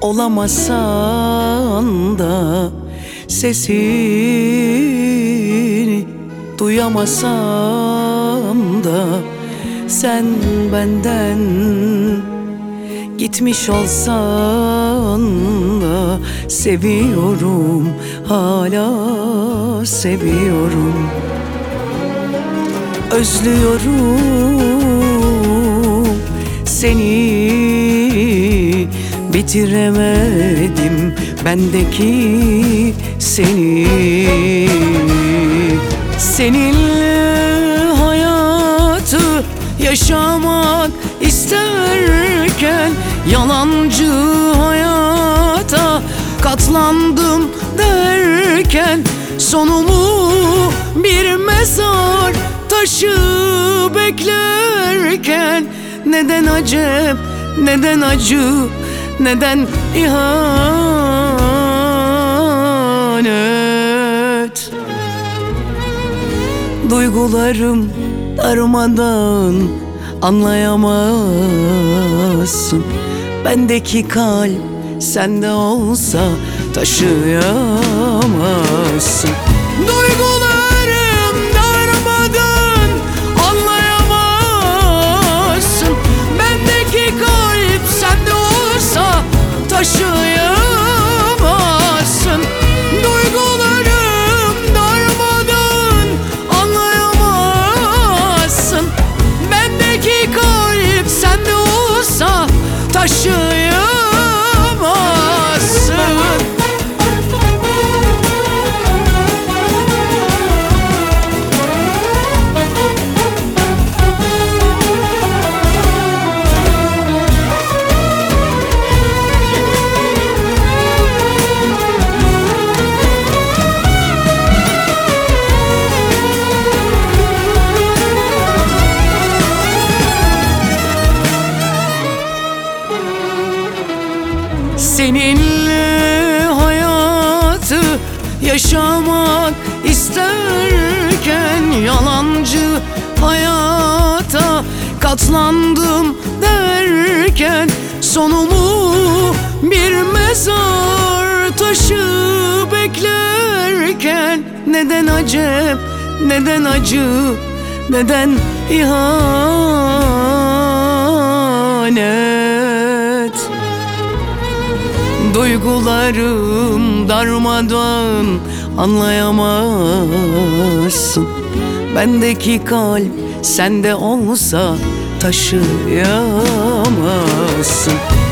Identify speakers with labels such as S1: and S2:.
S1: olamasan da sesini duyamasam da sen benden gitmiş olsan da seviyorum, hala seviyorum. Özlüyorum seni, bitiremedim bendeki seni. Seninle hayatı yaşamak isterken yalancı hayata katlandım derken sonumu bir mezar taşı beklerken neden acep, neden acı, neden ihanet? Duygularım darmadan anlayamazsın. Bendeki kalp sende olsa taşıyamazsın. Duygularım darmadan anlayamazsın. Bendeki kalp sende olsa taşıyamazsın. Duygularım darmadan anlayamazsın. Bendeki kalp sende olsa taşıyamazsın. Seninle hayatı yaşamak isterken yalancı hayata katlandım derken sonumu bir mezar taşı beklerken neden acep, neden acı, neden ihanet? Duygularım darmadan anlayamazsın. Bendeki kalp sende olsa taşıyamazsın.